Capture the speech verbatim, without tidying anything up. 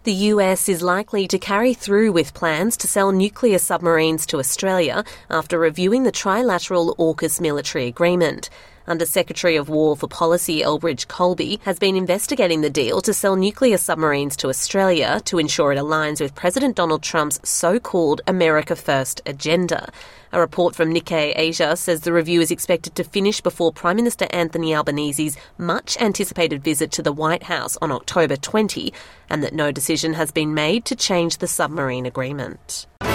The U S is likely to carry through with plans to sell nuclear submarines to Australia after reviewing the trilateral AUKUS military agreement. Under-Secretary of War for Policy Elbridge Colby has been investigating the deal to sell nuclear submarines to Australia to ensure it aligns with President Donald Trump's so-called America First agenda. A report from Nikkei Asia says the review is expected to finish before Prime Minister Anthony Albanese's much-anticipated visit to the White House on October twentieth, and that no decision has been made to change the submarine agreement.